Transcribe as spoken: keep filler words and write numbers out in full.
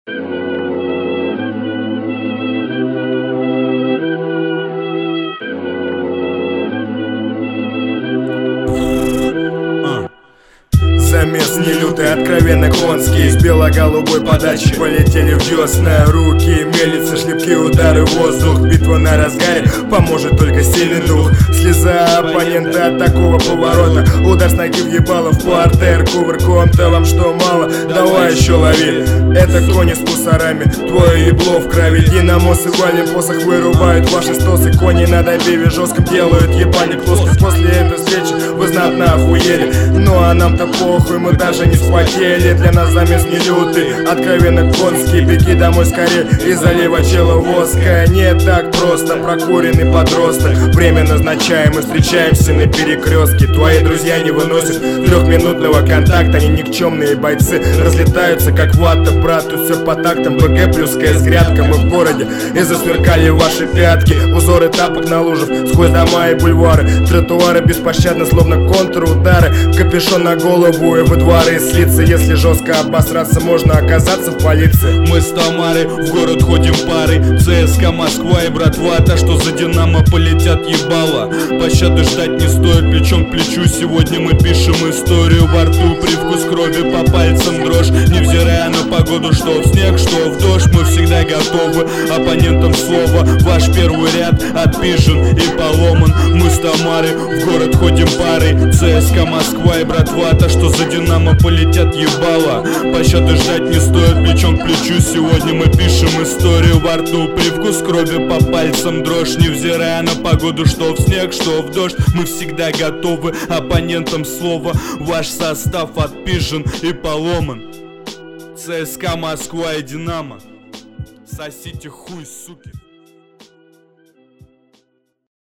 Замес не лютый, откровенно конский. С бело-голубой подачи полетели в десна руки. Мельницы, шлепки, удары в воздух. Битва на разгаре, поможет только сильный дух. Слеза оппонента от такого поворота. Удар с ноги въебало в партер. Кувырком телом, что мало, давай еще лови. Это кони с мусорами, твое ебло в крови. Динамосы валим, посох вырубают ваши стосы. Кони на добиве жестком делают ебальник плоскость. После этой встречи вы знатно охуели. Ну а нам-то похуй, мы даже не вспотели. Для нас замес не лютый, откровенно конский. Беги домой скорее и залива чела воска. Не так просто, прокуренный подросток. Время назначаем и встречаемся на перекрестке. Твои друзья не выносят трехминутного контакта. Они никчемные бойцы, разлетаются как вата. Брат, тут все по тактам, БГ плюс КС грядка. Мы в городе и засверкали ваши пятки. Узоры тапок на лужах сквозь дома и бульвары. Тротуары беспощадно, словно контрудары. Капюшон на голову и во дворы слиться. Если жестко обосраться, можно оказаться в полиции. Мы с Тамарой в город ходим парой. ЦСКА Москва и братва, та что за Динамо полетят ебало. Пощады ждать не стоит, плечом к плечу. Сегодня мы пишем историю. Во рту привкус крови, по пальцам дрожь. Невзирая на погоду, что в снег, что в дождь, мы всегда готовы. Оппонентам слово, ваш первый ряд отпижен и поломан. Мы с Тамарой в город ходим парой. ЦСКА Москва и братва, та что за Динамо полетят ебало. Пощады ждать не стоит, плечом к плечу. Сегодня мы пишем историю. Во рту привкус крови, по пальцам дрожь. Невзирая на погоду, что в снег, что в дождь, мы всегда готовы. Оппонентам слово, ваш состав отпижен и поломан. ЦСКА Москва и Динамо, сосите хуй, суки.